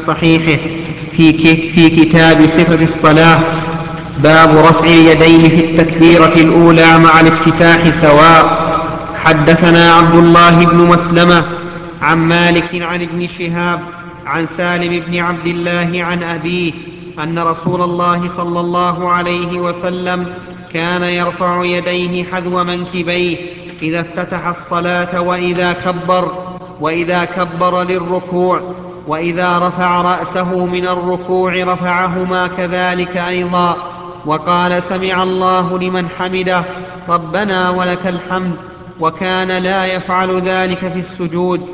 صحيحه في كتاب صفة الصلاة: باب رفع اليدين في التكبيرة الأولى مع الافتتاح سواء. حدثنا عبد الله بن مسلمة عن مالك عن ابن شهاب عن سالم بن عبد الله عن أبيه أن رسول الله صلى الله عليه وسلم كان يرفع يديه حذو منكبيه إذا افتتح الصلاة وإذا كبر للركوع، وإذا رفع رأسه من الركوع رفعهما كذلك أيضا، وقال: سمع الله لمن حمده، ربنا ولك الحمد، وكان لا يفعل ذلك في السجود.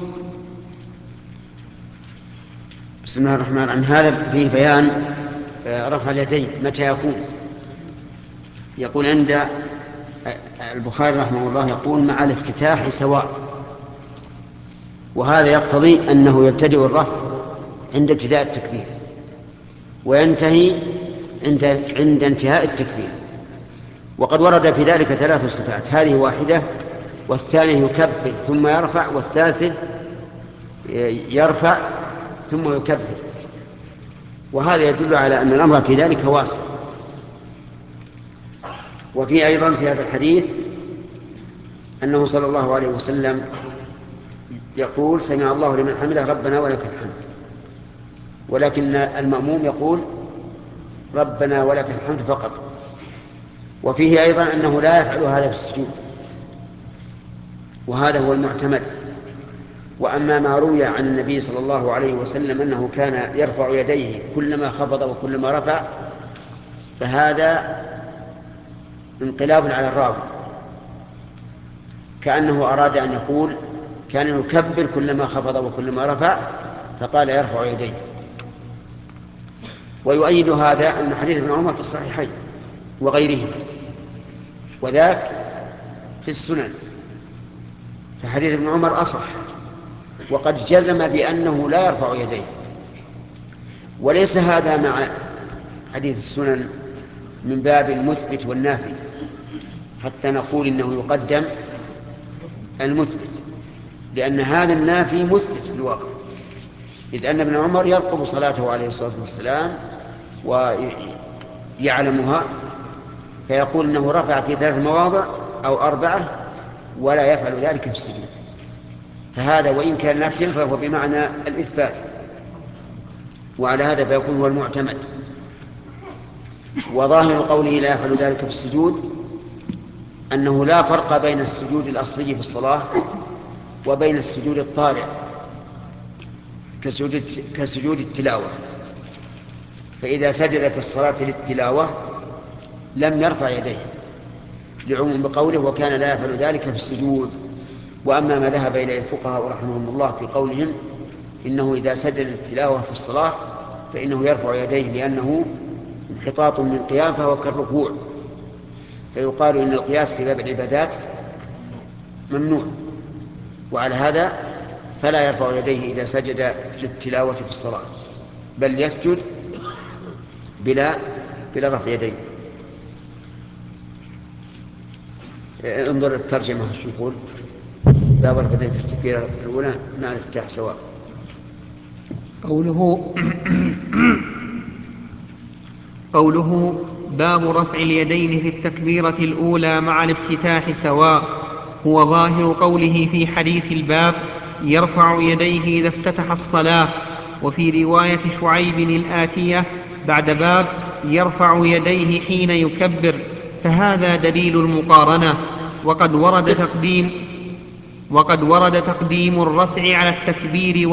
بسم الله الرحمن الرحيم. هذا فيه بيان رفع اليدين متى يكون. يقول عند البخاري رحمه الله يقول مع الافتتاح سواء، وهذا يقتضي أنه يبتدئ الرفع عند ابتداء التكبير وينتهي عند انتهاء التكبير. وقد ورد في ذلك 3 صفات، هذه واحدة، والثانية يكبر ثم يرفع، والثالثة يرفع ثم يكبر، وهذا يدل على أن الأمر في ذلك واسع. وفي أيضا في هذا الحديث أنه صلى الله عليه وسلم يقول: سمع الله لمن حمده، ربنا ولك الحمد، ولكن المأموم يقول: ربنا ولك الحمد فقط. وفيه أيضا أنه لا يفعل هذا في السجود، وهذا هو المعتمد. وأما ما روي عن النبي صلى الله عليه وسلم أنه كان يرفع يديه كلما خفض وكلما رفع، فهذا انقلاب على الراوي، كأنه أراد أن يقول كان يكبر كلما خفض وكلما رفع، فقال يرفع يديه. ويؤيد هذا أن حديث ابن عمر في الصحيحين وغيرهما، وذاك في السنن، فحديث ابن عمر أصح، وقد جزم بأنه لا يرفع يديه. وليس هذا مع حديث السنن من باب المثبت والنافي، حتى نقول إنه يقدم المثبت، لأن هذا النافي مثبت في الواقع، إذ أن ابن عمر يرقب صلاته عليه الصلاة والسلام ويعلمها، فيقول إنه رفع في 3 مواضع أو 4 ولا يفعل ذلك في السجود. فهذا وإن كان نافيا فهو بمعنى الإثبات، وعلى هذا فيكون هو المعتمد. وظاهر قوله لا يفعل ذلك في السجود أنه لا فرق بين السجود الأصلي في الصلاة وبين السجود الطارئ كسجود التلاوة. فإذا سجد في الصلاة للتلاوة لم يرفع يديه، لعموم قوله وكان لا يفعل ذلك في السجود. وأما ما ذهب إليه الفقهاء رحمهم الله في قولهم إنه إذا سجد التلاوة في الصلاة فإنه يرفع يديه، لأنه انحطاط من قيام فهو كالركوع، فيقال إن القياس في باب العبادات ممنوع، وعلى هذا فلا يرفع يديه إذا سجد للتلاوة في الصلاة، بل يسجد بلا رفع يديه. انظر الترجمة شو يقول: باب رفع يديه في التكبيرة الأولى مع الافتتاح سواء. قوله باب رفع اليدين في التكبيرة الأولى مع الافتتاح سواء هو ظاهر قوله في حديث الباب: يرفع يديه إذا افتتح الصلاة. وفي رواية شعيب الآتية بعد باب: يرفع يديه حين يكبر، فهذا دليل المقارنة. وقد ورد تقديم الرفع على التكبير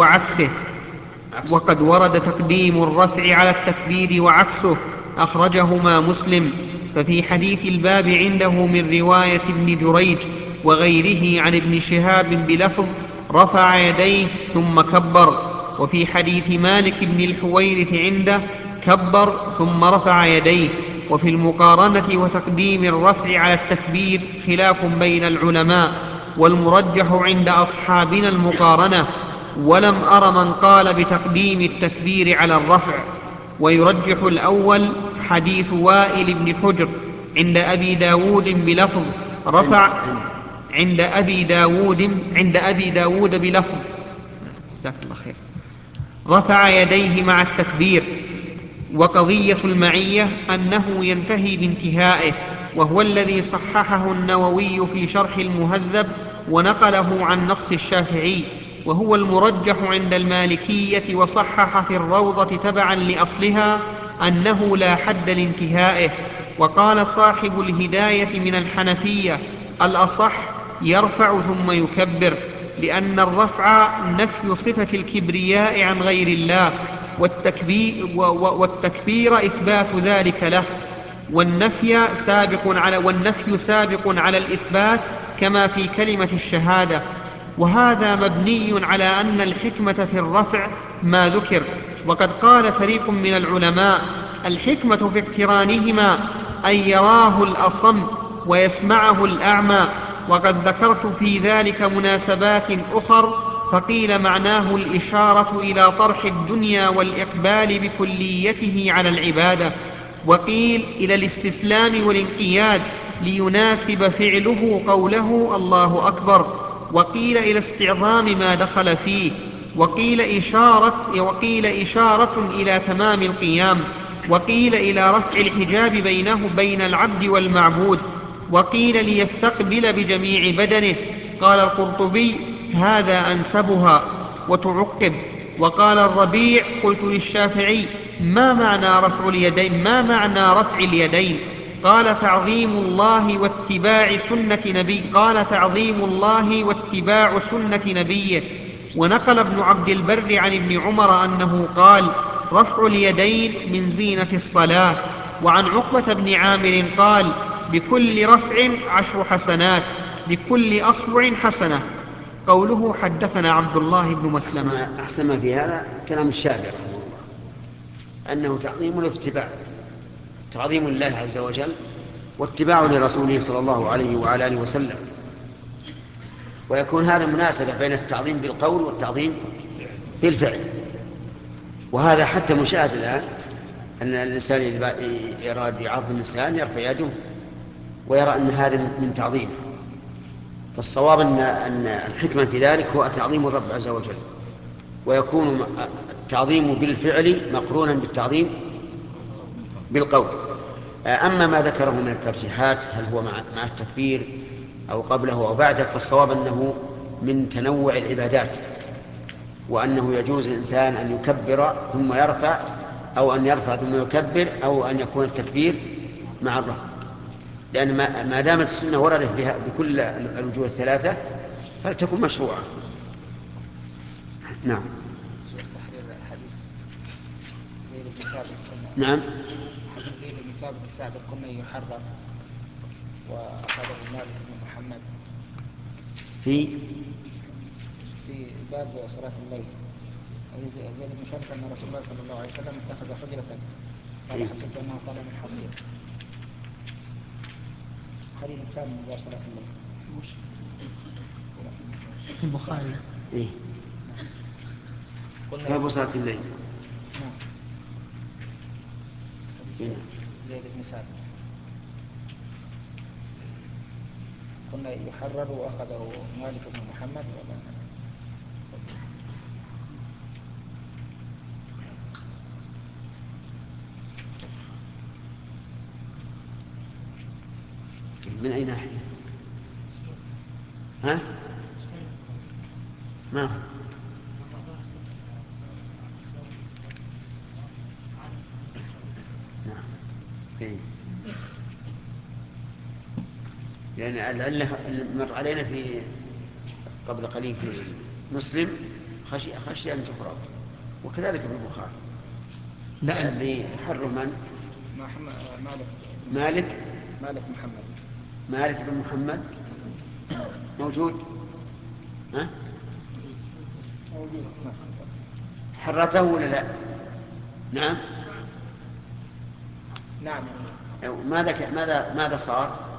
وعكسه، أخرجهما مسلم. ففي حديث الباب عنده من رواية ابن جريج وغيره عن ابن شهاب بلفظ: رفع يديه ثم كبر. وفي حديث مالك بن الحويرث عنده: كبر ثم رفع يديه. وفي المقارنة وتقديم الرفع على التكبير خلاف بين العلماء، والمرجح عند أصحابنا المقارنة، ولم أر من قال بتقديم التكبير على الرفع. ويرجح الأول حديث وائل بن حجر عند أبي داود بلفظ: رفع عند أبي داود بلفظ، جزاك الله خير، رفع يديه مع التكبير. وقضية المعية أنه ينتهي بانتهائه، وهو الذي صححه النووي في شرح المهذب ونقله عن نص الشافعي، وهو المرجح عند المالكية، وصحح في الروضة تبعا لأصلها أنه لا حد لانتهائه. وقال صاحب الهداية من الحنفية: الأصح يرفع ثم يكبر، لأن الرفع نفي صفة الكبرياء عن غير الله، والتكبير إثبات ذلك له، والنفي سابق على الإثبات، كما في كلمة الشهادة. وهذا مبني على أن الحكمة في الرفع ما ذكر. وقد قال فريق من العلماء: الحكمة في اقترانهما أن يراه الأصم ويسمعه الأعمى. وقد ذكرت في ذلك مناسبات أخر، فقيل معناه الإشارة إلى طرح الدنيا والإقبال بكليته على العبادة، وقيل إلى الاستسلام والانقياد ليناسب فعله قوله الله أكبر، وقيل إلى استعظام ما دخل فيه، وقيل إشارة إلى تمام القيام، وقيل إلى رفع الحجاب بين العبد والمعبود، وقيل ليستقبل بجميع بدنه. قال القرطبي: هذا أنسبها. وتعقب. وقال الربيع: قلت للشافعي: ما معنى رفع اليدين؟ قال: تعظيم الله واتباع سنة نبيه. ونقل ابن عبد البر عن ابن عمر أنه قال: رفع اليدين من زينة الصلاة. وعن عقبة بن عامر قال: بكل رفع 10 حسنات، بكل أصبع حسنة. قوله حدثنا عبد الله بن مسلمة. أحسن ما في هذا كلام الشافعي رحمه الله، أنه تعظيم الاتباع، تعظيم الله عز وجل واتباع لرسوله صلى الله عليه وعلى آله وسلم. ويكون هذا مناسبة بين التعظيم بالقول والتعظيم بالفعل. وهذا حتى مشاهد الآن، أن الإنسان إذا يراد يعظم الإنسان يرفع يده ويرى أن هذا من تعظيمه. فالصواب أن الحكمة في ذلك هو تعظيم الرب عز وجل، ويكون التعظيم بالفعل مقرونا بالتعظيم بالقول. أما ما ذكره من الترجيحات، هل هو مع التكبير أو قبله أو بعده، فالصواب أنه من تنوع العبادات، وأنه يجوز الإنسان أن يكبر ثم يرفع، أو أن يرفع ثم يكبر، أو أن يكون التكبير مع الرفع، لأن ما دامت السنة وردت بها بكل الوجوه الثلاثة فلتكن مشروعة. نعم. نعم. حديث زيد بن ثابت السابق كنا يحرر وأخذه مالك بن محمد في باب صلاة الليل. زيد بن ثابت أن رسول الله صلى الله عليه وسلم اتخذ حجرة قال حسبت أنه قال من حصير. الحديث الثاني من باب صلاة الليل في البخاري. باب صلاة الليل. نعم. زيد بن ثابت كنا يحرر وأخذه مالك بن محمد من أي ناحية؟ ها؟ ما هو؟ نعم. لأن العلة مر علينا في قبل قليل في مسلم خشي أن تفرض، وكذلك في البخاري. لا، اللي حره من؟ مالك مالك بن محمد موجود. ها؟ موجود. حرته ولا لا؟ نعم. نعم. ماذا صار؟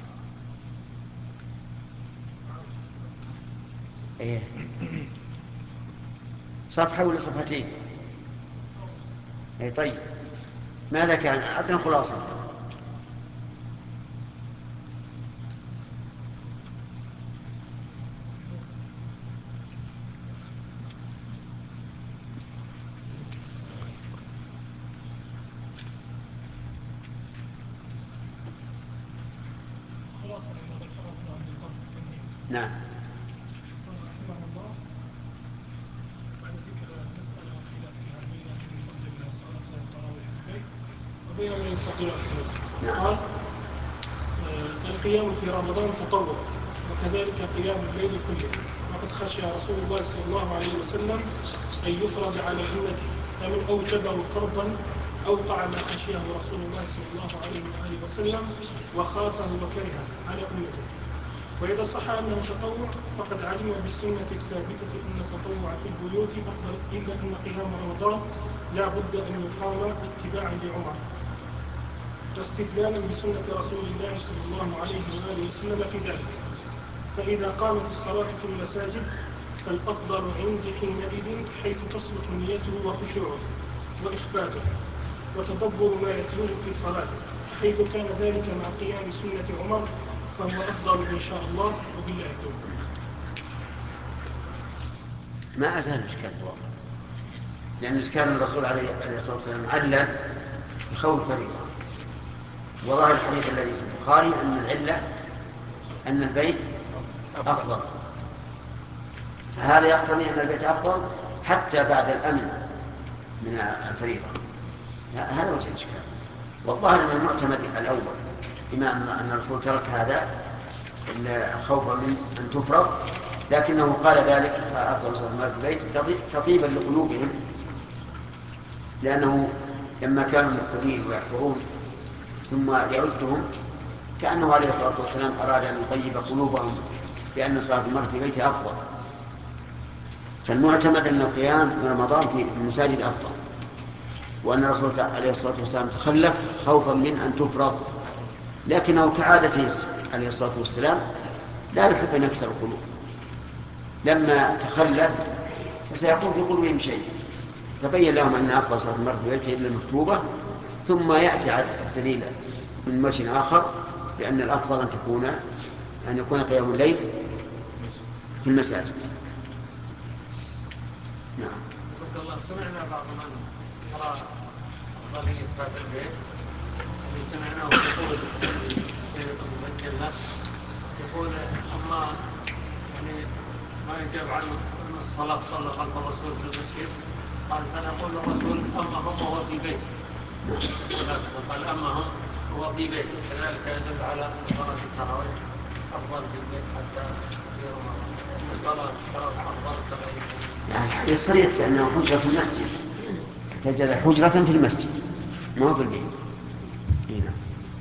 إيه؟ صفحة ولا صفحتين؟ إيه طيب، ماذا كان؟ أعطنا خلاصة. نعم. وبين من يستطيع في المسجد. نعم. قال القيام في رمضان تطوع وكذلك قيام الليل كله، وقد خشي رسول الله صلى الله عليه وسلم أن يفرض على أمته، فمن أوجبه فرضا أوقع ما خشيه رسول الله صلى الله عليه وآله وسلم وخافه وكرهه على أمته. وإذا صح أنه تطوع فقد علم بالسنة الثابتة أن التطوع في البيوت أفضل، إلا أن قيام رمضان لا بد أن يقام اتباعا لعمر واستدلالا بسنة رسول الله صلى الله عليه وآله وسلم في ذلك. فإذا قامت الصلاة في المساجد فالأفضل عندي حينئذ حيث تصلح نيته وخشوعه وإخباته وتدبر ما يتلوه في صلاته، حيث كان ذلك مع قيام سنة عمر فهو أفضل إن شاء الله، وبالله التوفيق. ما أزال الإشكال واضح، لأن إشكال الرسول عليه الصلاة والسلام علّل بخوف فريضة، وظاهر الحديث الذي في البخاري أن العلة أن البيت أفضل. هذا يقتضي أن البيت أفضل حتى بعد الأمن من الفريضة. هذا وجه الإشكال، والظاهر أن المعتمد الأول بما أن الرسول ترك هذا خوفا من أن تفرض، لكنه قال ذلك أفضل صلاة المرء في البيت تطيبا لقلوبهم، لأنه لما كانوا مقبلين ويحضرون ثم يردهم كأنه عليه الصلاة والسلام أراد أن يطيب قلوبهم بأن صلاة المرء في بيته أفضل. فالمعتمد أن القيام في رمضان في المساجد أفضل، وأن الرسول عليه الصلاة والسلام تخلف خوفا من أن تفرض، لكنه كعادته عليه الصلاة والسلام لا يحب أن يكسر القلوب. لما تخلف فسيكون في قلوبهم شيء، فبين لهم أن أفضل صلاة المرء في بيته إلا المكتوبة، ثم يأتي على الدليل من وجه آخر بأن الأفضل أن يكون قيام الليل في المساجد. نعم. الله سمعنا بعض من يرى أفضلية هذا البيت اللي سمعناه يقول في النفس يقول أما يعني ما يجاب عن الصلاة صلى خلف الرسول في المسجد، قال فنقول الرسول أما هم وهو في بيت، قال أما هم هو في بيت، كذلك يدل على صلاة التراويح أفضل في البيت حتى في رمضان، لأن صلاة التراويح أفضل كغيرها. يعني يصريح بأنه حجرة في المسجد، تجد حجرة في المسجد ما في البيت. هنا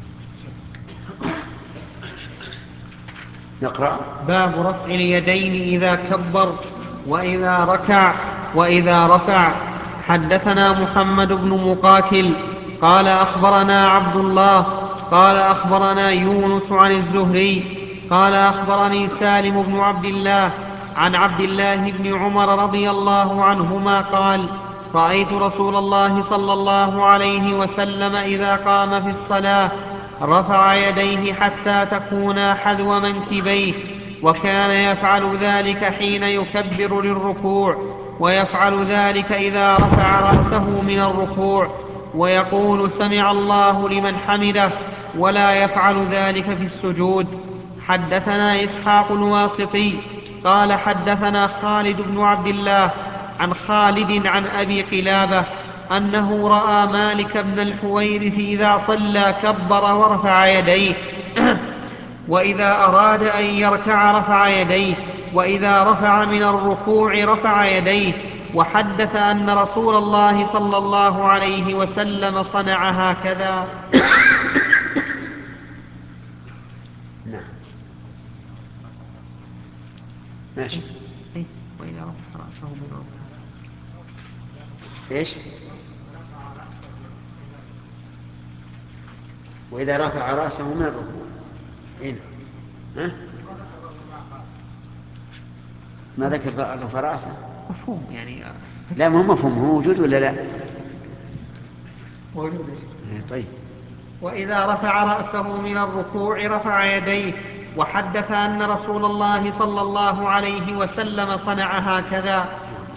نقرأ باب رفع اليدين إذا كبر وإذا ركع وإذا رفع. حدثنا محمد بن مقاتل قال أخبرنا عبد الله قال أخبرنا يونس عن الزهري قال أخبرني سالم بن عبد الله عن عبد الله بن عمر رضي الله عنهما قال رأيت رسول الله صلى الله عليه وسلم إذا قام في الصلاة رفع يديه حتى تكونا حذو منكبيه، وكان يفعل ذلك حين يكبر للركوع، ويفعل ذلك إذا رفع رأسه من الركوع ويقول سمع الله لمن حمده، ولا يفعل ذلك في السجود. حدثنا إسحاق الواسطي قال حدثنا خالد بن عبد الله عن خالد عن أبي قلابة أنه رأى مالك بن الحويرث إذا صلى كبر ورفع يديه وإذا أراد أن يركع رفع يديه، وإذا رفع من الركوع رفع يديه. وحدث أن رسول الله صلى الله عليه وسلم صنع هكذا. نعم. ماشي. وإذا رفع رأسه من الركوع إيش؟ وإذا رفع رأسه من الركوع. إيه؟ ها؟ ما ذكر رفع رأسه؟ مفهوم يعني. لا ما هو مفهوم، هو موجود ولا لا؟ موجود. طيب. وإذا رفع رأسه من الركوع رفع يديه. وحدث أن رسول الله صلى الله عليه وسلم صنع هكذا.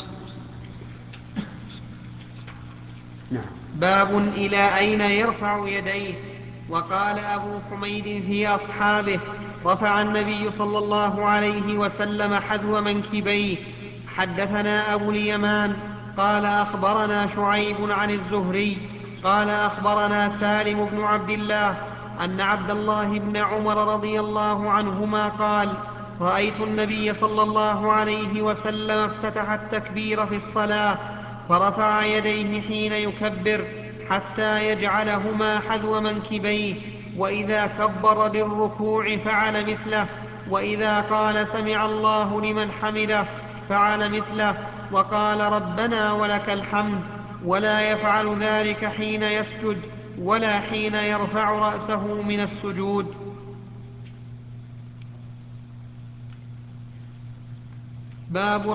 نعم. باب إلى أين يرفع يديه. وقال أبو حميد في أصحابه رفع النبي صلى الله عليه وسلم حذو منكبيه. حدثنا أبو اليمان قال أخبرنا شعيب عن الزهري قال أخبرنا سالم بن عبد الله أن عبد الله بن عمر رضي الله عنهما قال رأيت النبي صلى الله عليه وسلم افتتح التكبير في الصلاة فرفع يديه حين يكبر حتى يجعلهما حذو منكبيه، وإذا كبر للركوع فعل مثله، وإذا قال سمع الله لمن حمده فعل مثله، وقال ربنا ولك الحمد، ولا يفعل ذلك حين يسجد ولا حين يرفع رأسه من السجود. باب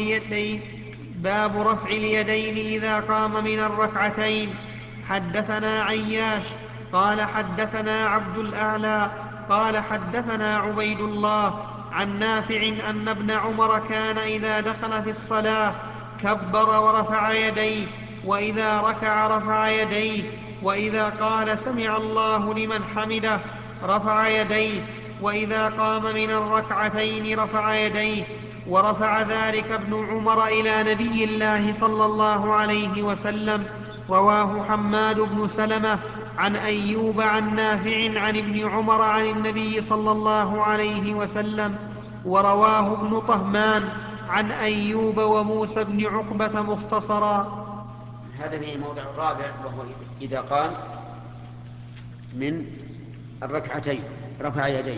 رفع اليدين إذا قام من الركعتين. حدثنا عياش قال حدثنا عبد الأعلى قال حدثنا عبيد الله عن نافع أن ابن عمر كان إذا دخل في الصلاة كبر ورفع يديه، وإذا ركع رفع يديه، وإذا قال سمع الله لمن حمده رفع يديه، وإذا قام من الركعتين رفع يديه. ورفع ذلك ابن عمر إلى نبي الله صلى الله عليه وسلم. رواه حماد بن سلمة عن أيوب عن نافع عن ابن عمر عن النبي صلى الله عليه وسلم. ورواه ابن طهمان عن أيوب وموسى بن عقبة مختصرا. هذا في الموضع الرابع، وهو إذا قام من الركعتين رفع يديه،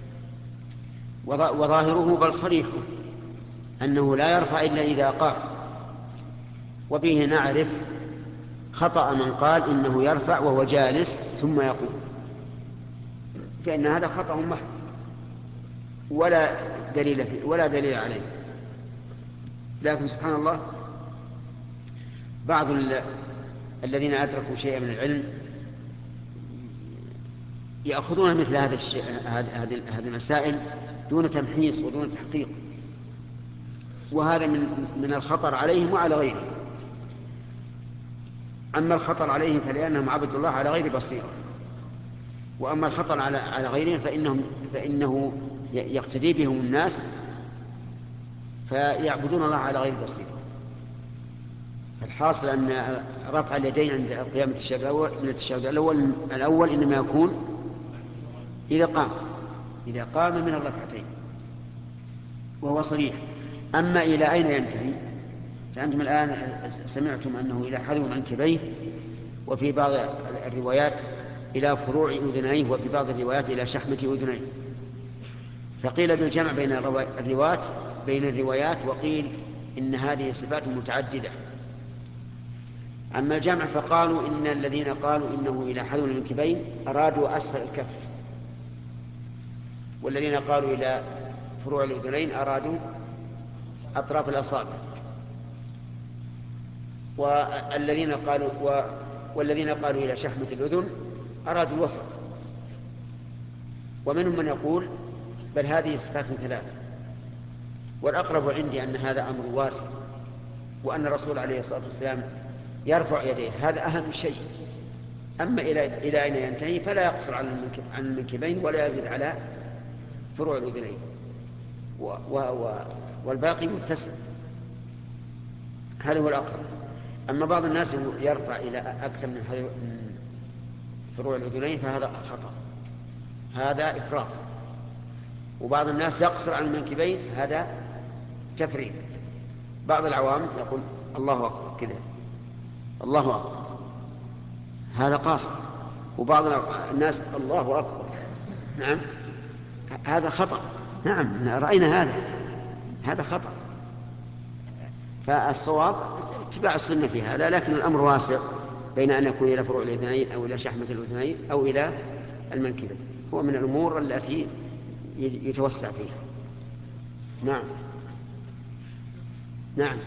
وظاهره بل صريحه أنه لا يرفع إلا إذا قام، وبه نعرف خطأ من قال إنه يرفع وهو جالس ثم يقوم، فإن هذا خطأ محض ولا دليل عليه. لكن سبحان الله بعض الذين أدركوا شيئا من العلم يأخذون مثل هذه المسائل دون تمحيص ودون تحقيق، وهذا من الخطر عليهم وعلى غيرهم. أما الخطر عليهم فلأنهم عبدوا الله على غير بصيرة، وأما الخطر على غيرهم فإنه يقتدي بهم الناس فيعبدون الله على غير بصيرة. الحاصل أن رفع اليدين عند قيام التشهد الأول إنما يكون إذا قام من الركعتين، وهو صريح. أما إلى أين ينتهي فأنتم الآن سمعتم أنه إلى حذو منكبيه، وفي بعض الروايات إلى فروع أذنيه، وفي بعض الروايات إلى شحمة أذنيه. فقيل بالجمع بين الروايات، وقيل إن هذه صفات متعددة. أما الجمع فقالوا إن الذين قالوا إنه إلى حذو المنكبين أرادوا أسفل الكف، والذين قالوا إلى فروع الأذنين أرادوا أطراف الأصابع، والذين قالوا إلى شحمة الأذن أرادوا الوسط. ومنهم من يقول بل هذه صفات ثلاث، والأقرب عندي أن هذا أمر واسع، وأن الرسول عليه الصلاة والسلام يرفع يديه، هذا أهم شيء. أما إلى أين ينتهي فلا يقصر عن المنكبين ولا يزيد على فروع الأذنين، والباقي متسع. هذا هو الأقرب. أما بعض الناس يرفع إلى أكثر من فروع الأذنين فهذا خطأ، هذا إفراط. وبعض الناس يقصر عن المنكبين، هذا تفريط. بعض العوام يقول الله أكبر كذا، الله أكبر، هذا قاصر. وبعض الناس الله أكبر، نعم هذا خطأ، نعم رأينا هذا خطأ. فالصواب اتباع السنة في هذا، لكن الأمر واسع بين أن يكون إلى فروع الأذنين أو إلى شحمة الأذنين أو إلى المنكبين، هو من الأمور التي يتوسع فيها. نعم نعم.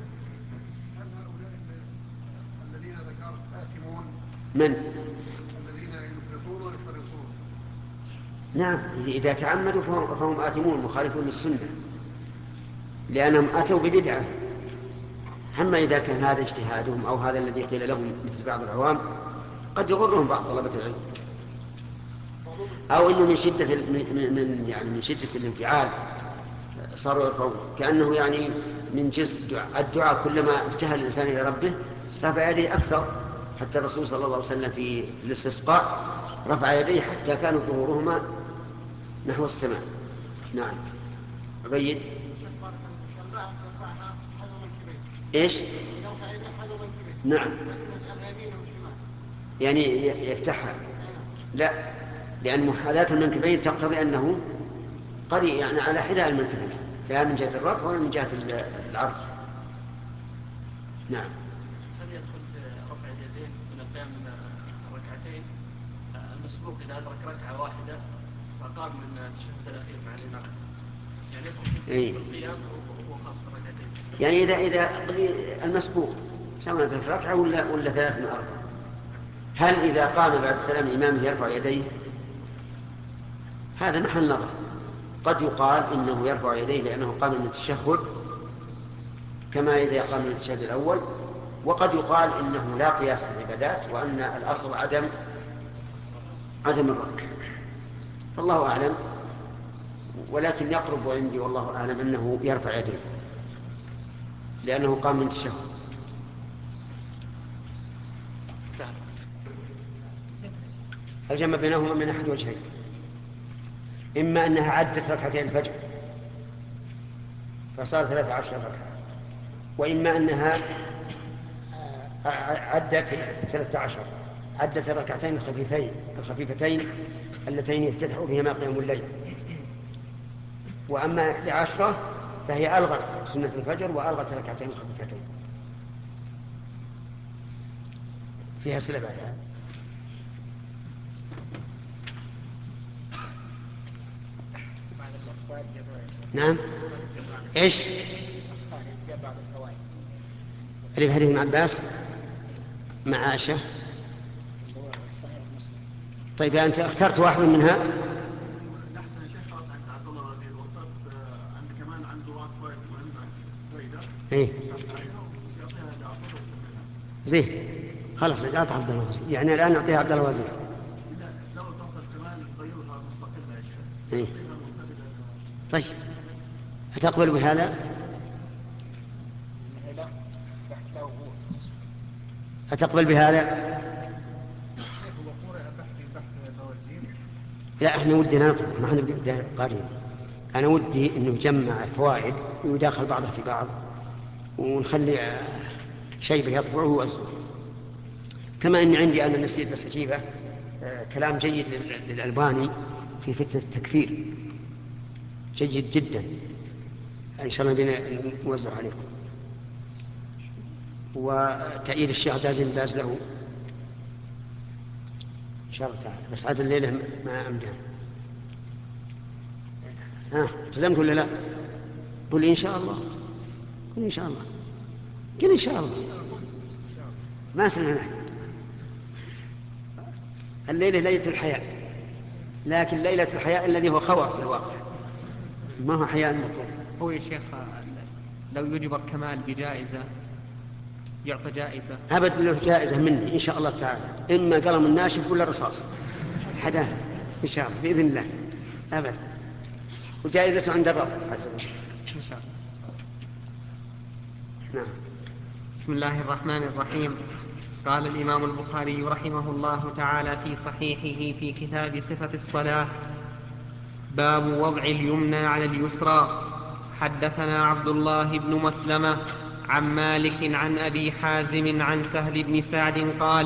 الذين ذكرت آثمون من؟ الذين يفرطون ويفرطون. نعم، إذا تعمدوا فهم آثمون مخالفون للسنة، لأنهم أتوا ببدعة. أما إذا كان هذا اجتهادهم أو هذا الذي قيل لهم مثل بعض العوام، قد يغرهم بعض طلبة العلم. أو إنه من شدة من شدة الانفعال صاروا يرفعون، كأنه يعني من جنس الدعاء كلما ابتهل الإنسان إلى ربه رفع يديه أكثر. حتى الرسول صلى الله عليه وسلم في الاستسقاء رفع يديه حتى كانوا ظهورهما نحو السماء. نعم. عبيد. إيش؟ نعم. يعني يفتحها. لا، لأن محاذاة المنكبين تقتضي أنه قد يعني على حذاء المنكبين، لا من جهة الرفع ولا من جهة العرض. نعم. هل يدخل في رفع اليدين من القيام من ركعتين المسبوق إذا أدرك ركعة واحدة فقام من التشهد الأخير مع الإمام، يعني يدخل في القيام وهو خاص بالركعتين؟ يعني إذا المسبوق سواء أدرك ركعة ولا 3 من 4، هل إذا قام بعد سلام إمامه يرفع يديه؟ هذا محل نظر. قد يقال إنه يرفع يديه لأنه قام من التشهد كما إذا قام من التشهد الأول، وقد يقال إنه لا قياس في العبادات وأن الأصل عدم الرفع، فالله أعلم. ولكن يقرب عندي والله أعلم أنه يرفع يديه لأنه قام من التشهد. الجمع بينهما من أحد وجهين: إما أنها عدت ركعتين الفجر فصار 13 ركعة، وإما أنها عدت 13 عدت الركعتين الخفيفتين اللتين يفتتح بهما قيام الليل. وأما 11 فهي ألغت سنة الفجر وألغت ركعتين خفيفتين فيها سلة بعدها. نعم. ايش اللي في حديث ابن عباس مع عائشة؟ طيب أنت اخترت واحد منها. ايه زين، خلاص اعطى عبد الله وزير، يعني الآن نعطيها عبد الله وزير. إيه؟ طيب أتقبل بهذا؟ أتقبل بهذا؟ لا، احنا ودنا نطلب، ما احنا قارين. أنا ودي إنه يجمع الفوائد ويداخل بعضها في بعض ونخلي شيء يطبعه وأصله. كما أن عندي أنا نسيت بس أجيبه كلام جيد للألباني في فتنة التكفير، جيد جدا، إن شاء الله بنا نوزع عليكم. وتأييد الشيخ عبد العزيز بن باز له إن شاء الله تعالى، بس عاد الليلة ما أمدان. التزمت ولا لا؟ قل إن شاء الله، قل إن شاء الله، قل إن شاء الله، ما سمعنا. الليلة ليلة الحياء، لكن ليلة الحياء الذي هو خوف في الواقع، ما هو حياء المطلوب. هو يا شيخ لو يجبر كمال بجائزة يعطى جائزة؟ أبد له جائزة مني إن شاء الله تعالى، إما قلم الناشف ولا رصاص حدا إن شاء الله بإذن الله أبد، وجائزته عند الرب عز وجل إن شاء الله. نعم. بسم الله الرحمن الرحيم. قال الإمام البخاري رحمه الله تعالى في صحيحه في كتاب صفة الصلاة: باب وضع اليمنى على اليسرى. حدثنا عبد الله بن مسلمة عن مالك عن أبي حازم عن سهل بن سعد قال: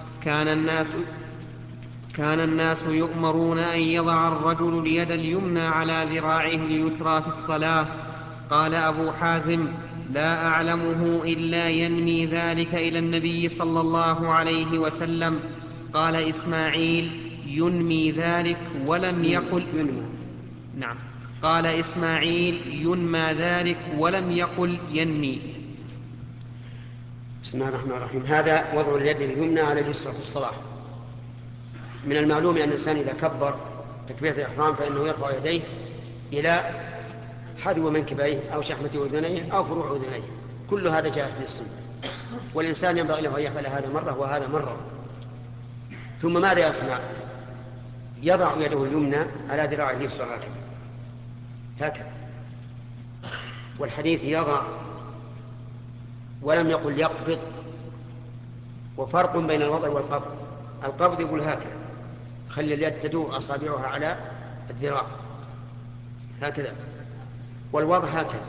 كان الناس يؤمرون أن يضع الرجل اليد اليمنى على ذراعه اليسرى في الصلاة. قال أبو حازم: لا أعلمه إلا ينمي ذلك إلى النبي صلى الله عليه وسلم. قال إسماعيل: ينمي ذلك ولم يقل نعم. قال إسماعيل: ينمى ذلك ولم يقل ينمي. بسم الله الرحمن الرحيم. هذا وضع اليد اليمنى على اليسرى في الصلاة. من المعلوم أن الإنسان إذا كبر تكبيرة الإحرام فإنه يرفع يديه إلى حذو منكبيه أو شحمة أذنيه أو فروع أذنيه، كل هذا جاء في السنة، والإنسان ينبغي له أن يفعل هذا مرة وهذا مرة. ثم ماذا يصنع؟ يضع يده اليمنى على ذراعه اليسرى هكذا. والحديث يضع ولم يقل يقبض، وفرق بين الوضع والقبض. القبض يقول هكذا، خلي اليد تدور أصابعها على الذراع هكذا، والوضع هكذا،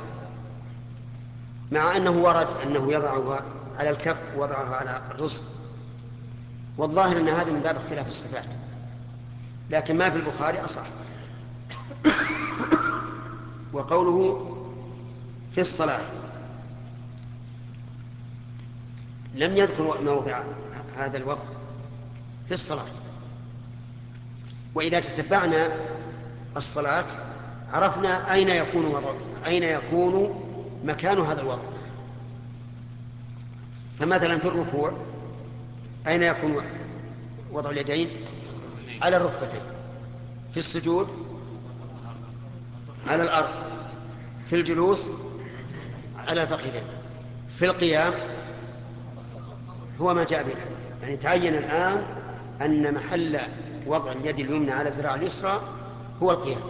مع أنه ورد أنه يضعها على الكف ووضعها على الرسل، والظاهر أن هذا من باب اختلاف الصفات، لكن ما في البخاري أصح. وقوله في الصلاة لم يذكر موضع هذا الوضع في الصلاة. وإذا تتبعنا الصلاة عرفنا أين يكون مكان هذا الوضع. فمثلا في الركوع أين يكون وضع اليدين؟ على الركبتين. في السجود على الأرض. في الجلوس على الفخذين. في القيام هو ما جاء به الحديث. يعني تعين الآن أن محل وضع اليد اليمنى على الذراع اليسرى هو القيام.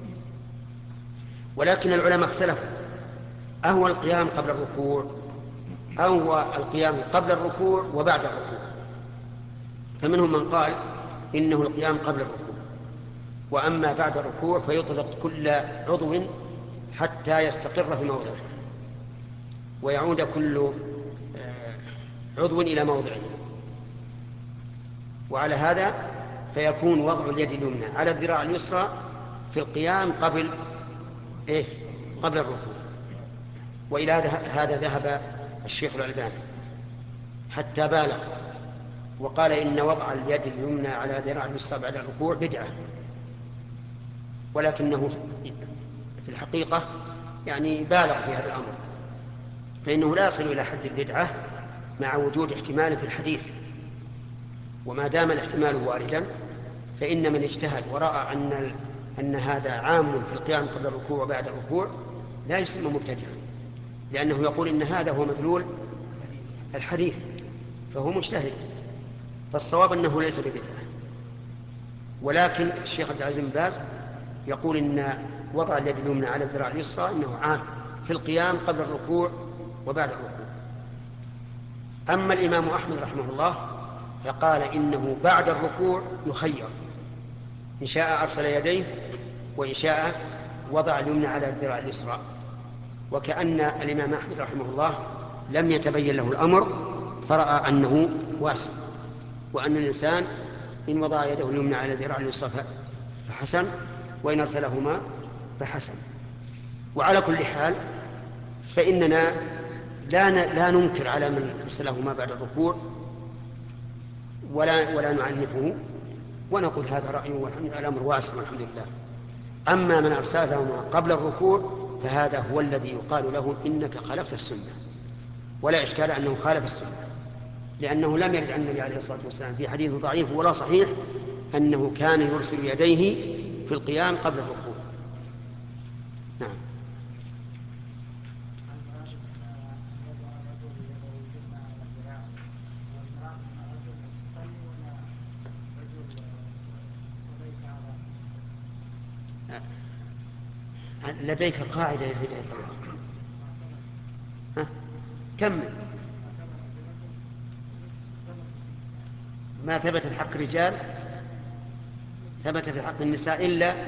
ولكن العلماء اختلفوا، أهو القيام قبل الركوع أو هو القيام قبل الركوع وبعد الركوع؟ فمنهم من قال إنه القيام قبل الركوع، وأما بعد الركوع فيطلق كل عضو حتى يستقر في موضعه ويعود كل عضو إلى موضعه. وعلى هذا فيكون وضع اليد اليمنى على الذراع اليسرى في القيام قبل الركوع. وإلى هذا ذهب الشيخ الألباني حتى بالغ وقال إن وضع اليد اليمنى على ذراع اليسرى بعد الركوع بدعة، ولكنه في الحقيقة يعني بالغ في هذا الأمر، فإنه لا يصل إلى حد البدعة مع وجود احتمال في الحديث. وما دام الاحتمال واردا فإن من اجتهد ورأى أن هذا عام في القيام قبل الركوع وبعد الركوع لا يسمى مبتدعا، لأنه يقول إن هذا هو مدلول الحديث، فهو مجتهد. فالصواب أنه ليس ببدعة. ولكن الشيخ عبد العزيز بن باز يقول إن وضع اليد اليمنى على الذراع اليسرى إنه عام في القيام قبل الركوع وبعد الركوع. أما الإمام أحمد رحمه الله فقال إنه بعد الركوع يخير، إن شاء أرسل يديه وإن شاء وضع اليمنى على الذراع اليسرى. وكأن الإمام أحمد رحمه الله لم يتبين له الأمر فرأى أنه واسع، وأن الإنسان إن وضع يده اليمنى على الذراع اليسرى فحسن، وإن أرسلهما فحسن. وعلى كل حال فإننا لا ننكر على من أرسلهما بعد الركوع ولا نعنفه، ونقول هذا رأيه والأمر واسع والحمد لله. أما من أرسلهما قبل الركوع فهذا هو الذي يقال له إنك خالفت السنة، ولا إشكال أنه خالف السنة، لأنه لم يرد عن النبي عليه الصلاة والسلام في حديث ضعيف ولا صحيح أنه كان يرسل يديه في القيام قبل الركوع. نعم. لديك قاعدة يا بداية الوقت. كمل. ما ثبت في حق الرجال ثبت في حق النساء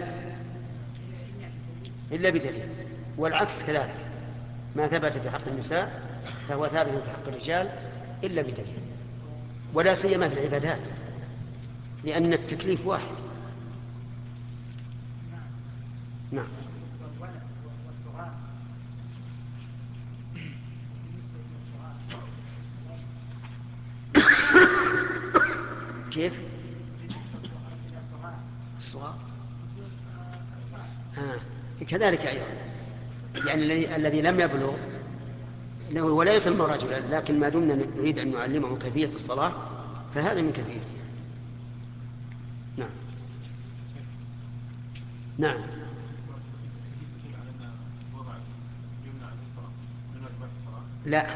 إلا بدليل، والعكس كذلك، ما ثبت في حق النساء فهو ثابت في حق الرجال إلا بدليل، ولا سيما في العبادات لأن التكليف واحد. نعم. كيف؟ الصغار كذلك أيضا، يعني الذي لم يبلغ ولا يسمى رجلا، لكن ما دمنا نريد أن نعلمه كيفية الصلاة فهذا من كيفيته. نعم. نعم. لا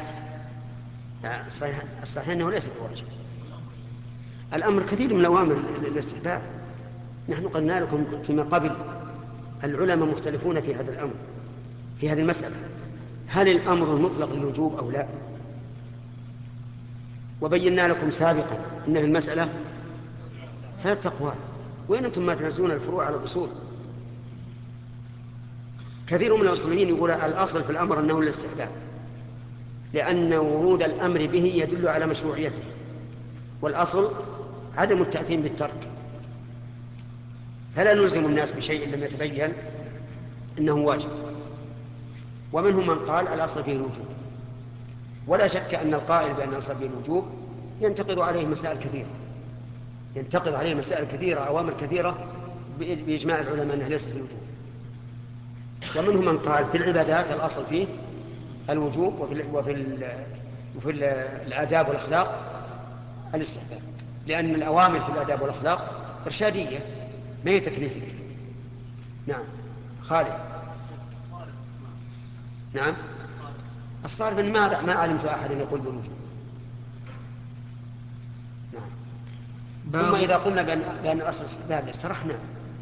الصحيح أنه ليس بواجب. الأمر كثير من الأوامر الاستحباب، نحن قلنا لكم فيما قبل العلماء مختلفون في هذا الأمر، في هذه المسألة، هل الأمر المطلق للوجوب أو لا؟ وبينا لكم سابقا أن المسألة 3 أقوال، وين أنتم ما تنزلون الفروع على الأصول؟ كثير من الأصوليين يقول الأصل في الأمر أنه الاستحباب، لأن ورود الأمر به يدل على مشروعيته، والأصل عدم التأثيم بالترك، فلا نلزم الناس بشيء لم يتبين أنه واجب. ومنهم من قال الأصل فيه الوجوب، ولا شك أن القائل بأن الأصل فيه الوجوب ينتقد عليه مسائل كثيرة، أوامر كثيرة بإجماع العلماء أنها ليست في الوجوب. ومنهم من قال في العبادات الأصل فيه الوجوب، وفي الآداب والأخلاق الاستحباب، لأن الأوامر في الآداب والأخلاق إرشادية ما هي تكليفية. نعم خالد. نعم الصارف ما علمت أحد يقول بالوجوب. نعم. ثم إذا قلنا بأن الأصل الاستحباب استرحنا،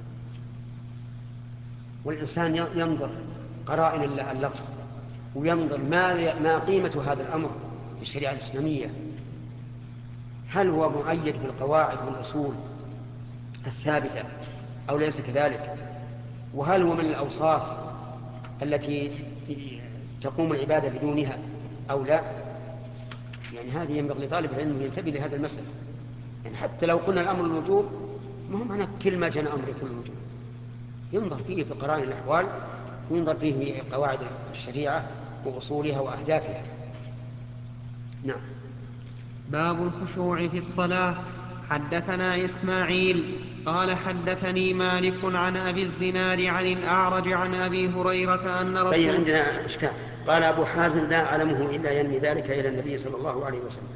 والإنسان ينظر قرائن اللفظ وينظر ما قيمة هذا الأمر في الشريعة الإسلامية، هل هو مؤيد بالقواعد والأصول الثابتة أو ليس كذلك، وهل هو من الأوصاف التي تقوم العبادة بدونها أو لا. يعني هذه ينبغي لطالب العلم أن ينتبه لهذا المسألة. يعني حتى لو قلنا الأمر الوجوب، ما هو معنى كل ما جاء أمر يكون الوجوب، ينظر فيه في قرائن الأحوال، وينظر فيه في قواعد الشريعة وأصولها وأهدافها. نعم. باب الخشوع في الصلاة. حدثنا إسماعيل قال حدثني مالك عن أبي الزناد عن الأعرج عن أبي هريرة أن رسول. طيب عندنا إشكال. قال أبو حازم لا أعلمه إلا ينمي ذلك إلى النبي صلى الله عليه وسلم.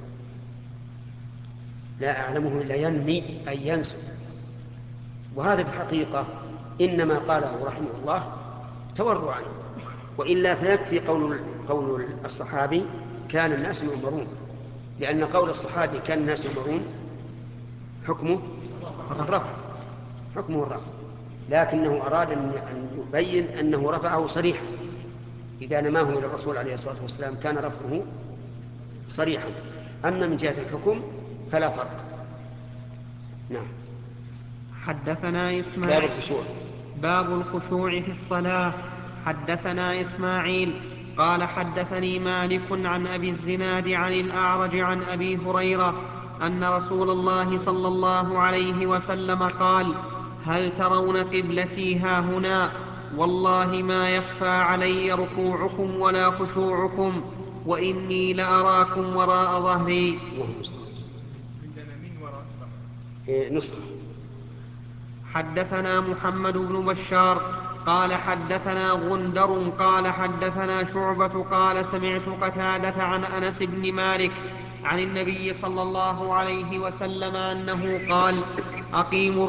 لا أعلمه إلا ينمي أي ينسب، وهذا في الحقيقة إنما قاله رحمه الله تورعا، وإلا فيكفي قول الصحابي كان الناس يؤمرون، لأن قول الصحابي كان الناس يؤمرون حكمه الرفع، لكنه أراد أن يبين أنه رفعه صريحا، إذا نماه إلى الرسول عليه الصلاة والسلام كان رفعه صريحا، أما من جهة الحكم فلا فرق. نعم. حدثنا إسماعيل. باب الخشوع في الصلاة. حدثنا إسماعيل قال حدثني مالك عن أبي الزناد عن الأعرج عن أبي هريرة أن رسول الله صلى الله عليه وسلم قال: هل ترون قبلتي هاهنا؟ والله ما يخفى علي ركوعكم ولا خشوعكم، وإني لأراكم وراء ظهري. نسخة. حدثنا محمد بن بشار قال حدثنا غندر قال حدثنا شعبة قال سمعت قتادة عن أنس بن مالك عن النبي صلى الله عليه وسلم أنه قال: أقيموا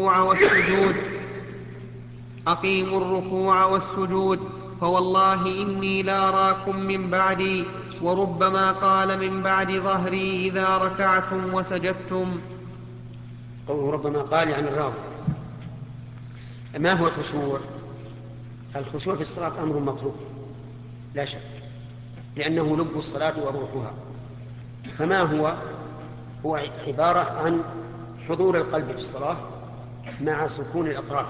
الركوع والسجود فوالله إني لأراكم من بعدي. وربما قال من بعد ظهري إذا ركعتم وسجدتم. قوله ربما قال يعني الراوي. ما هو الخشوع؟ الخشوع في الصلاة أمر مطلوب لا شك، لأنه لب الصلاة وروحها. فما هو عبارة عن حضور القلب في الصلاة مع سكون الأطراف،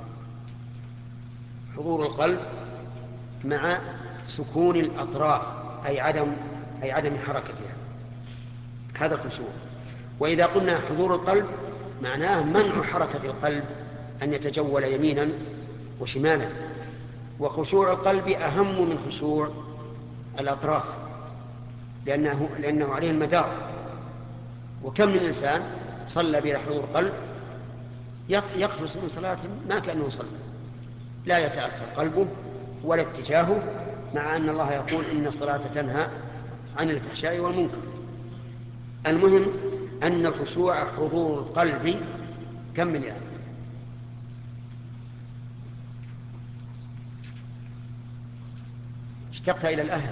حضور القلب مع سكون الأطراف أي عدم حركتها، هذا الخشوع. وإذا قلنا حضور القلب معناه منع حركة القلب أن يتجول يمينا وشمالا، وخشوع القلب أهم من خشوع الأطراف، لأنه عليه المدار. وكم من إنسان صلى بلا حضور قلب يخلص من صلاة ما كأنه صلى، لا يتأثر قلبه ولا اتجاهه، مع أن الله يقول إن الصلاة تنهى عن الفحشاء والمنكر. المهم أن الخشوع حضور القلب. كمل يعني. اشتقت إلى الأهل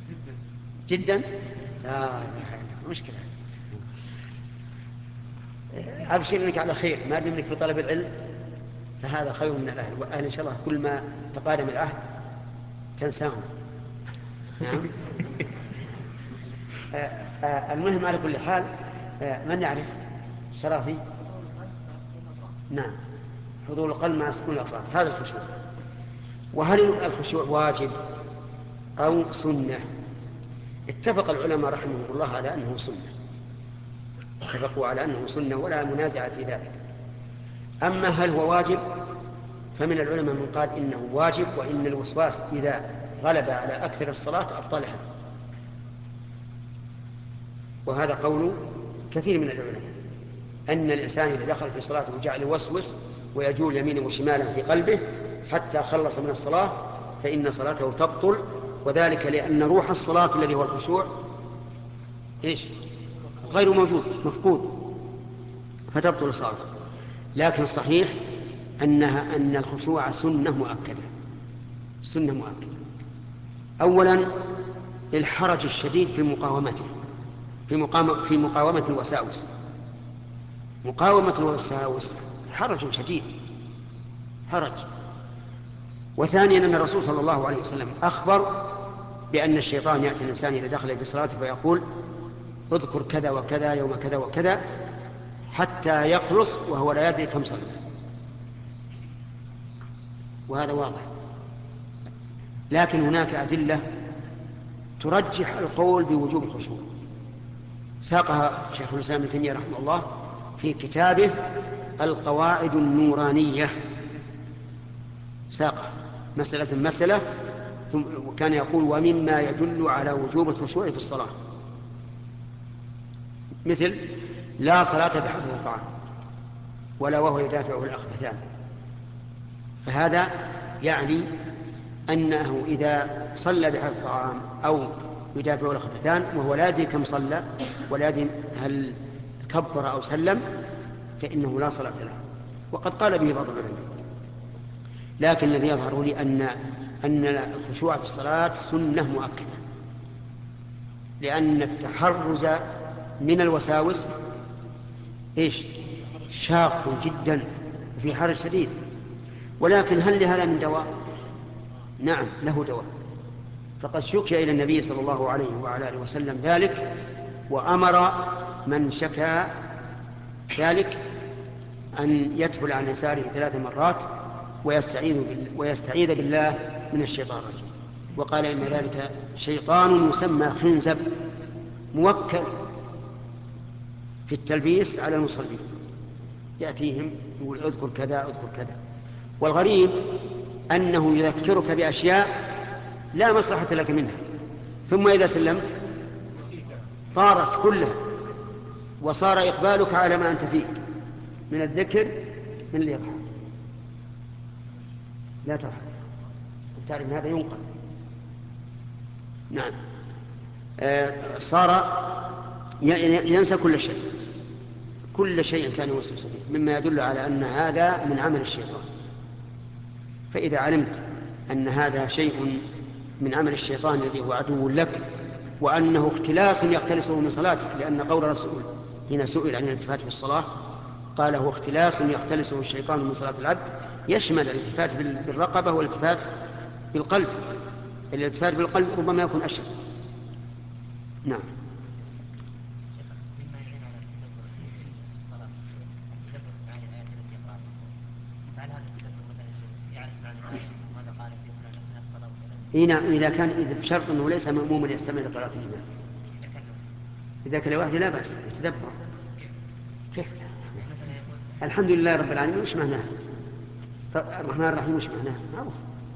جدا. لا مشكلة. أبشر إنك على خير، ما دام لك في طلب العلم فهذا خير من الأهل، والأهل إن شاء الله كل ما تقادم العهد تنساهم. نعم. المهم على كل حال، من يعرف شرافي؟ نعم، حضور القلب مع سكون الأطراف، هذا الخشوع. وهل الخشوع واجب أو سنة؟ اتفق العلماء رحمهم الله على أنه سنة، اتفقوا على أنه سنة ولا منازع في ذلك. أما هل هو واجب، فمن العلماء من قال إنه واجب، وإن الوسواس إذا غلب على أكثر الصلاة أبطلها، وهذا قول كثير من العلماء، أن الإنسان إذا دخل في صلاته وجعل يوسوس ويجول يمينا وشمالا في قلبه حتى خلص من الصلاة فإن صلاته تبطل، وذلك لأن روح الصلاة الذي هو الخشوع غير موجود، مفقود، فتبطل الصلاة. لكن الصحيح أن الخشوع سنة مؤكدة، سنة مؤكدة. أولا للحرج الشديد في مقاومته، في مقاومة الوساوس. مقاومة الوساوس حرج شديد، حرج. وثانيا أن الرسول صلى الله عليه وسلم أخبر بأن الشيطان يأتي الإنسان إذا دخل في صلاته فيقول اذكر كذا وكذا يوم كذا وكذا حتى يخلص وهو لا يدري كم صلى، وهذا واضح. لكن هناك أدلة ترجح القول بوجوب الخشوع، ساقها شيخ الإسلام ابن تيمية رحمه الله في كتابه القواعد النورانية، ساقها مسألة وكان يقول ومما يدل على وجوب الخشوع في الصلاة، مثل لا صلاة بحضر الطعام ولا وهو يدافعه الأخبثان، فهذا يعني أنه إذا صلى بحضر الطعام أو يدافعه الأخبثان وهو لا يدري كم صلى ولا يدري هل كبر أو سلم فإنه لا صلاة له، وقد قال به بعض العلماء. لكن الذي يظهر لي أن الخشوع في الصلاة سنة مؤكدة، لأن التحرز من الوساوس شاق جدا وفي حرج شديد. ولكن هل لهذا من دواء؟ نعم له دواء، فقد شكي إلى النبي صلى الله عليه وعلى آله وسلم ذلك، وأمر من شكى ذلك أن يتبل عن يساره 3 مرات ويستعيذ بالله من الشيطان الرجيم، وقال إن ذلك شيطان يسمى خنزب موكل في التلبيس على المصلين، يأتيهم يقول اذكر كذا اذكر كذا. والغريب أنه يذكرك بأشياء لا مصلحة لك منها، ثم إذا سلمت طارت كلها وصار إقبالك على ما أنت فيه من الذكر من اللي يضحك. لا تضحك، تعرف هذا ينقل. نعم. صار ينسى كل شيء كان يوسوس فيه مما يدل على أن هذا من عمل الشيطان. فإذا علمت أن هذا شيء من عمل الشيطان الذي هو عدو لك، وأنه اختلاس يختلسه من صلاتك، لأن قول الرسول حين سئل عن الالتفات في الصلاة قال هو اختلاس يختلسه الشيطان من صلاة العبد، يشمل الالتفات بالرقبة والالتفات بالقلب. الالتفات بالقلب ربما يكون أشد. نعم. نعم، إذا بشرط أنه ليس مأموما يستمع لقراءة الإمام. إذا كان لوحده لا بأس يتدبر. كيف؟ الحمد لله رب العالمين وش معناه؟ الرحمن الرحيم وش معناه؟ معروف.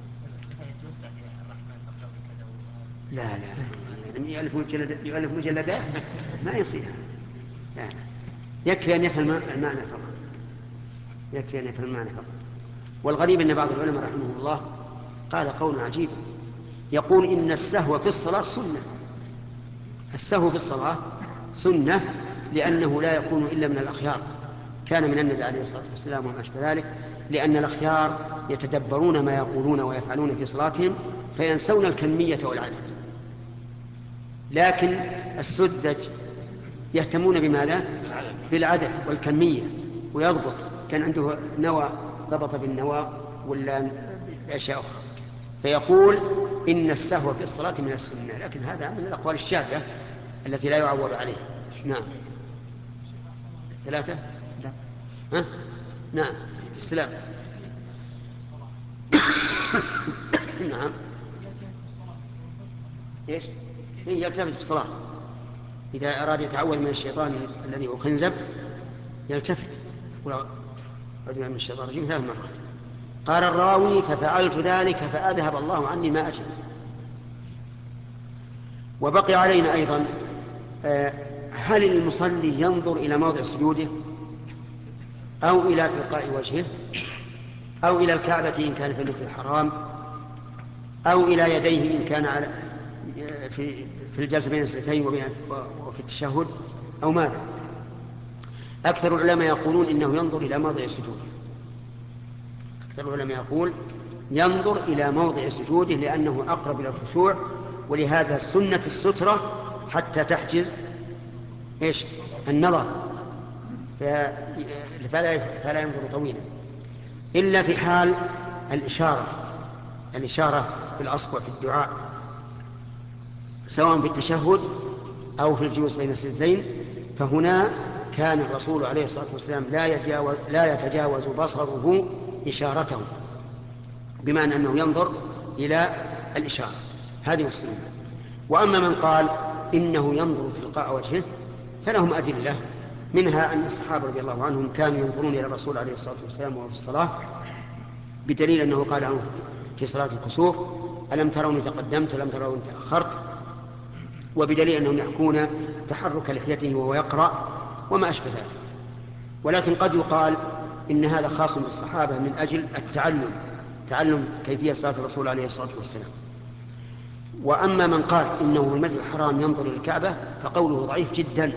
لا يؤلف مجلدات ما يصير. لا. يكفي أن يفهم المعنى فقط. يكفي أن يفهم المعنى فقط. والغريب أن بعض العلماء رحمه الله قال قول عجيب، يقول إن السهو في الصلاة سنة. السهو في الصلاة سنة لأنه لا يكون إلا من الأخيار، كان من النبي عليه الصلاة والسلام وما أشبه ذلك، لأن الأخيار يتدبرون ما يقولون ويفعلون في صلاتهم فينسون الكمية والعدد. لكن السذج يهتمون بماذا؟ بالعدد والكمية، ويضبط، كان عنده نوى ضبط بالنوى ولا بأشياء أخرى. فيقول إن السهو في الصلاة من السنة، لكن هذا من الأقوال الشاذة التي لا يعول عليها. نعم. 3. ها؟ نعم. السلام. نعم. ايش؟ يلتفت في الصلاة إذا أراد يتعوذ من الشيطان الذي هو خنزب يلتفت، ولو عدنا من الشيطان الرجيم 3 مرات. قال الراوي ففعلت ذلك فأذهب الله عني ما أجل. وبقي علينا أيضا هل المصلي ينظر إلى موضع سجوده أو إلى تلقاء وجهه أو إلى الكعبة إن كان في المسجد الحرام أو إلى يديه إن كان على في الجلسة بين السجدتين وفي التشهد أو ماذا؟ أكثر العلماء يقولون إنه ينظر إلى موضع سجوده. أكثر العلماء يقول ينظر إلى موضع سجوده لأنه أقرب إلى الخشوع، ولهذا سنة السترة حتى تحجز إيش؟ النظر، فلا ينظر طويلا إلا في حال الإشارة بالأصبع في الدعاء سواء في التشهد أو في الجلوس بين السجدتين، فهنا كان الرسول عليه الصلاة والسلام لا يتجاوز بصره إشارته، بمعنى أنه ينظر إلى الإشارة. هذه السنة. وأما من قال إنه ينظر تلقاء وجهه فلهم أدلة، منها أن الصحابة رضي الله عنهم كانوا ينظرون إلى الرسول عليه الصلاة والسلام وهو في الصلاة، بدليل أنه قال عنه في صلاة الكسوف ألم تروني تقدمت ألم تروني تأخرت، وبدليل أنهم يحكون تحرك لحيته وهو يقرأ وما أشبه ذلك. ولكن قد يقال إن هذا خاص بالصحابة من أجل تعلم كيفية صلاة الرسول عليه الصلاة والسلام. وأما من قال إنه في المسجد الحرام ينظر إلى الكعبة فقوله ضعيف جدا،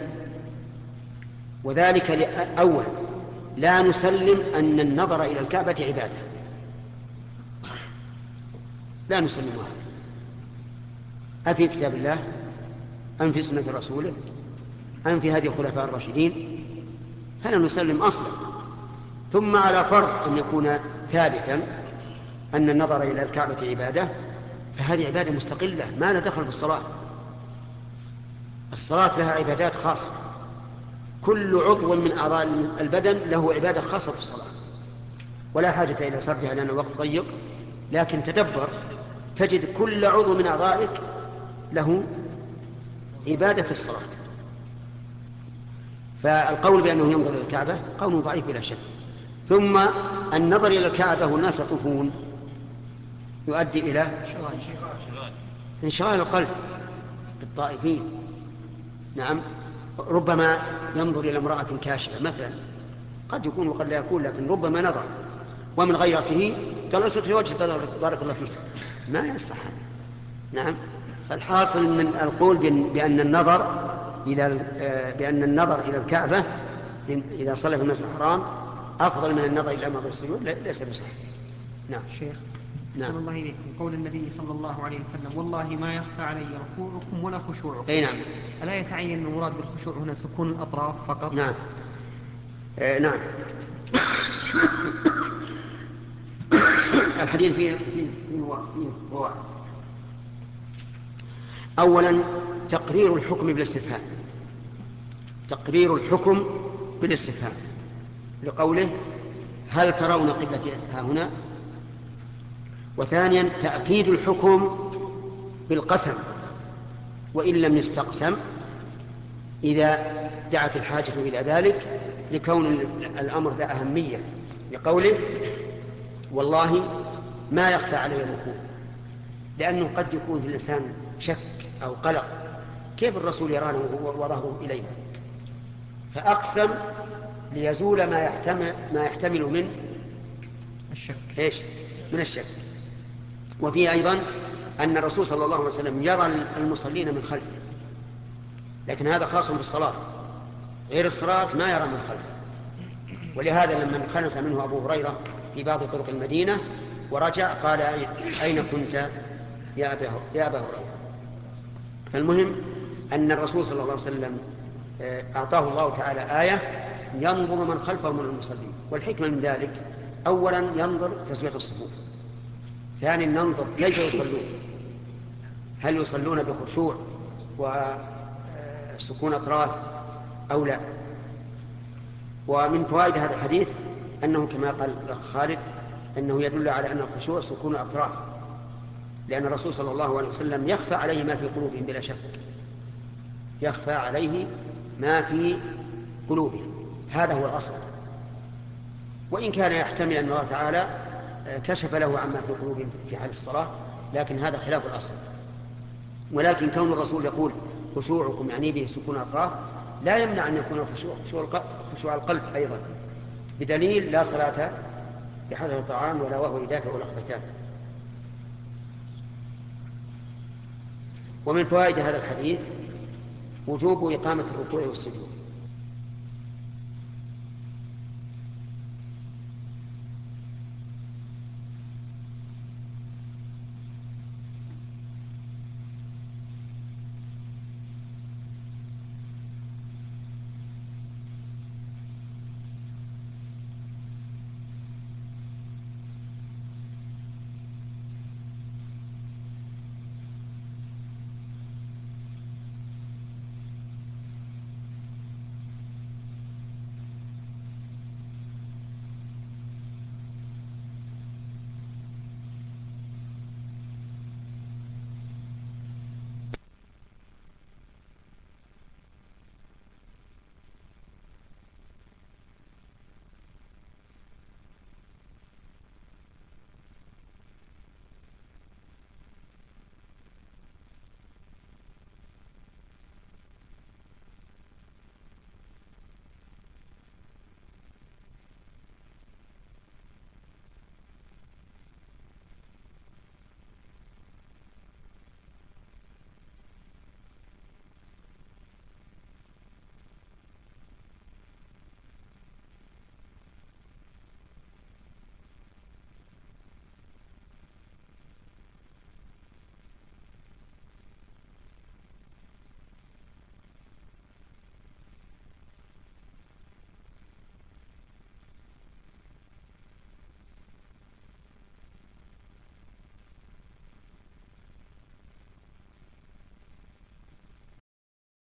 وذلك أولا لا نسلم أن النظر إلى الكعبة عبادة، لا نسلمها، أفي كتاب الله أم في سنة رسوله أم في هذه الخلفاء الراشدين، فلا نسلم أصلا. ثم على فرض أن يكون ثابتا أن النظر إلى الكعبة عبادة، فهذه عبادة مستقلة ما لا دخل بالصلاة. الصلاة لها عبادات خاصة، كل عضو من أعضاء البدن له عبادة خاصة في الصلاة، ولا حاجة إلى سردها لأن الوقت ضيق، لكن تدبر تجد كل عضو من أعضائك له عبادة في الصلاة. فالقول بأنه ينظر إلى الكعبة قول ضعيف بلا شك. ثم النظر إلى الكعبة والناس يطوفون يؤدي إلى انشغال القلب بالطائفين. نعم، ربما ينظر إلى امرأة كاشفة مثلا، قد يكون وقد لا يكون، لكن ربما نظر ومن غيرته قال أستر وجه بارك الله فيك، ما يصلح هذا. نعم، فالحاصل من القول بأن النظر إلى الكعبة إذا صلى في المسجد الحرام أفضل من النظر إلى موضع السجود ليس بصحيح. نعم. شيخ، نعم. صلى الله إليكم، قول النبي صلى الله عليه وسلم والله ما يخفى علي ركوعكم ولا خشوعكم. أي نعم. ألا يتعين المراد بالخشوع هنا سكون الأطراف فقط؟ نعم. نعم. الحديث فيه هو أولا تقرير الحكم بالاستفهام، تقرير الحكم بالاستفهام لقوله هل ترون قبلتي ها هنا. وثانيا تأكيد الحكم بالقسم وإن لم يستقسم إذا دعت الحاجة إلى ذلك، لكون الأمر ذا أهمية، لقوله والله ما يخفى علي الركوع، لأنه قد يكون في الإنسان شك أو قلق، كيف الرسول يرانا وظهره إلينا، فأقسم ليزول ما يحتمل من الشك. إيش؟ من الشك. وفيه أيضا أن الرسول صلى الله عليه وسلم يرى المصلين من خلفه، لكن هذا خاص بالصلاة، غير الصلاة ما يرى من خلفه. ولهذا لما انخنس منه أبو هريرة في بعض طرق المدينة ورجع قال أين كنت يا أبا هريرة. فالمهم أن الرسول صلى الله عليه وسلم أعطاه الله تعالى آية ينظر من خلفه من المصلين. والحكمة من ذلك أولا ينظر تسوية الصفوف، ثانيا ننظر كيف يصلون، هل يصلون بخشوع وسكون أطراف أو لا. ومن فوائد هذا الحديث أنه كما قال الأخ خالد أنه يدل على أن الخشوع سكون الأطراف، لأن الرسول صلى الله عليه وسلم يخفى عليه ما في قلوبهم بلا شك، يخفى عليه ما في قلوبهم، هذا هو الأصل. وإن كان يحتمل أن الله تعالى كشف له عما في قلوبهم في حال الصلاة، لكن هذا خلاف الأصل. ولكن كون الرسول يقول خشوعكم يعني به سكون أطراف لا يمنع أن يكون خشوع القلب أيضا، بدليل لا صلاة بحضر الطعام ولا وهو يدافع الأخبثان. ومن فوائد هذا الحديث وجوب إقامة الركوع والسجود،